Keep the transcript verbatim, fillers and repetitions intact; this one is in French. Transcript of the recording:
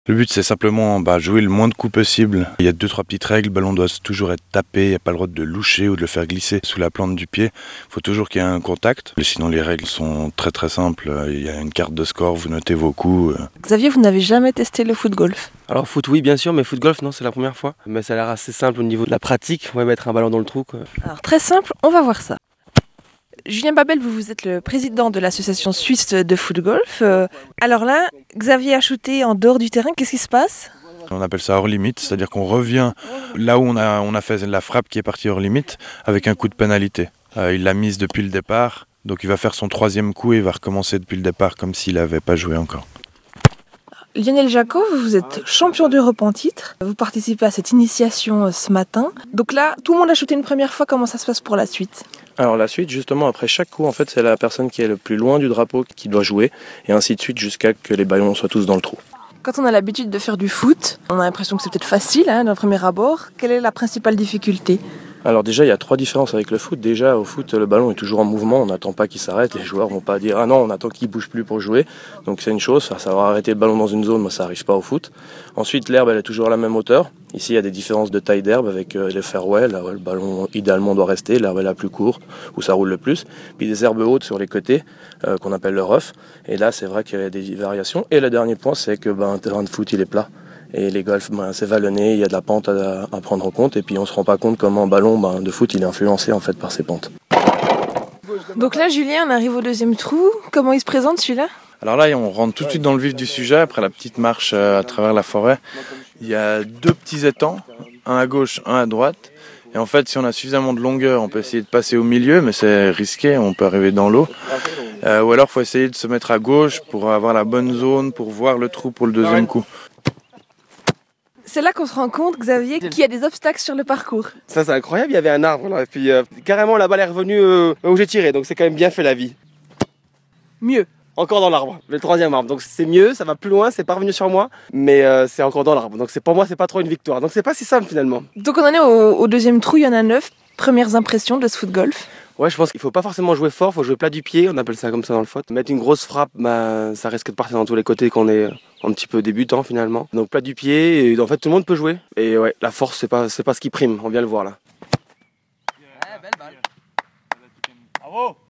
Le but, c'est simplement bah, jouer le moins de coups possible. Il y a deux, trois petites règles. Le ballon doit toujours être tapé. Il n'y a pas le droit de le loucher ou de le faire glisser sous la plante du pied. Il faut toujours qu'il y ait un contact. Sinon, les règles sont très très simples. Il y a une carte de score, vous notez vos coups. Xavier, vous n'avez jamais testé le foot-golf? Alors foot oui bien sûr, mais foot-golf non, c'est la première fois. Mais ça a l'air assez simple au niveau de la pratique. Ouais, mettre un ballon dans le trou quoi. Alors très simple, on va voir ça. Julien Babel, vous, vous êtes le président de l'association suisse de foot-golf. Euh, alors là, Xavier a shooté en dehors du terrain, qu'est-ce qui se passe? On appelle ça hors limite, c'est-à-dire qu'on revient là où on a, on a fait la frappe qui est partie hors limite avec un coup de pénalité. Euh, il l'a mise depuis le départ, donc il va faire son troisième coup et il va recommencer depuis le départ comme s'il n'avait pas joué encore. Lionel Jacot, vous êtes champion d'Europe en titre. Vous participez à cette initiation ce matin. Donc là, tout le monde a shooté une première fois. Comment ça se passe pour la suite? Alors la suite, justement, après chaque coup, en fait, c'est la personne qui est le plus loin du drapeau qui doit jouer, et ainsi de suite jusqu'à que les ballons soient tous dans le trou. Quand on a l'habitude de faire du foot, on a l'impression que c'est peut-être facile, hein, d'un premier abord. Quelle est la principale difficulté? Alors déjà, il y a trois différences avec le foot. Déjà, au foot, le ballon est toujours en mouvement, on n'attend pas qu'il s'arrête. Les joueurs vont pas dire « Ah non, on attend qu'il bouge plus pour jouer ». Donc c'est une chose, ça, ça va arrêter le ballon dans une zone, mais ça n'arrive pas au foot. Ensuite, l'herbe, elle est toujours à la même hauteur. Ici, il y a des différences de taille d'herbe avec euh, les fairways. Là, le ballon, idéalement, doit rester. L'herbe est la plus courte, où ça roule le plus. Puis des herbes hautes sur les côtés, euh, qu'on appelle le rough. Et là, c'est vrai qu'il y a des variations. Et le dernier point, c'est que ben, un terrain de foot, il est plat. Et les golfs, ben, c'est vallonné, il y a de la pente à, à prendre en compte. Et puis on se rend pas compte comment un ballon ben, de foot il est influencé en fait par ces pentes. Donc là, Julien, on arrive au deuxième trou. Comment il se présente celui-là? Alors là, on rentre tout de suite dans le vif du sujet. Après la petite marche à travers la forêt, il y a deux petits étangs, un à gauche, un à droite. Et en fait, si on a suffisamment de longueur, on peut essayer de passer au milieu, mais c'est risqué, on peut arriver dans l'eau. Euh, ou alors, il faut essayer de se mettre à gauche pour avoir la bonne zone, pour voir le trou pour le deuxième coup. C'est là qu'on se rend compte, Xavier, qu'il y a des obstacles sur le parcours. Ça c'est incroyable, il y avait un arbre là, et puis euh, carrément la balle est revenue euh, où j'ai tiré, donc c'est quand même bien fait la vie. Mieux. Encore dans l'arbre, le troisième arbre, donc c'est mieux, ça va plus loin, c'est pas revenu sur moi, mais euh, c'est encore dans l'arbre, donc c'est pour moi c'est pas trop une victoire, donc c'est pas si simple finalement. Donc on en est au, au deuxième trou, il y en a neuf. Premières impressions de ce foot-golf? Ouais, je pense qu'il faut pas forcément jouer fort, il faut jouer plat du pied, on appelle ça comme ça dans le foot. Mettre une grosse frappe, bah, ça risque de partir dans tous les côtés qu'on est un petit peu débutant finalement. Donc plat du pied, et en fait tout le monde peut jouer. Et ouais, la force c'est pas, c'est pas ce qui prime, on vient le voir là. Ouais, belle balle. Bravo.